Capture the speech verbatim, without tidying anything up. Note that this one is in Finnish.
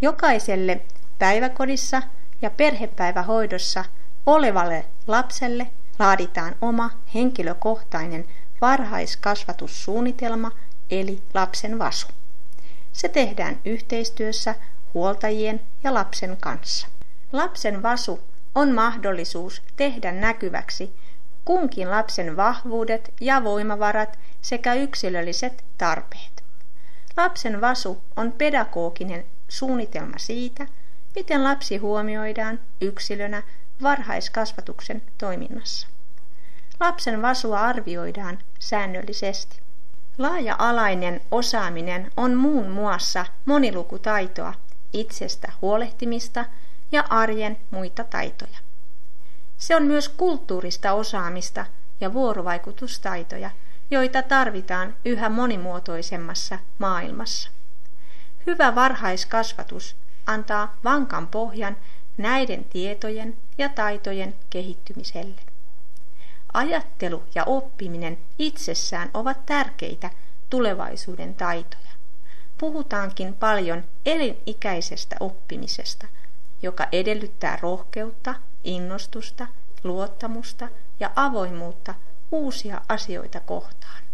Jokaiselle päiväkodissa ja perhepäivähoidossa olevalle lapselle laaditaan oma henkilökohtainen varhaiskasvatussuunnitelma eli lapsen vasu. Se tehdään yhteistyössä huoltajien ja lapsen kanssa. Lapsen vasu on mahdollisuus tehdä näkyväksi kunkin lapsen vahvuudet ja voimavarat sekä yksilölliset tarpeet. Lapsen vasu on pedagoginen suunnitelma siitä, miten lapsi huomioidaan yksilönä varhaiskasvatuksen toiminnassa. Lapsen vasua arvioidaan säännöllisesti. Laaja-alainen osaaminen on muun muassa monilukutaitoa, itsestä huolehtimista ja arjen muita taitoja. Se on myös kulttuurista osaamista ja vuorovaikutustaitoja, joita tarvitaan yhä monimuotoisemmassa maailmassa. Hyvä varhaiskasvatus antaa vankan pohjan näiden tietojen ja taitojen kehittymiselle. Ajattelu ja oppiminen itsessään ovat tärkeitä tulevaisuuden taitoja. Puhutaankin paljon elinikäisestä oppimisesta, joka edellyttää rohkeutta, innostusta, luottamusta ja avoimuutta uusia asioita kohtaan.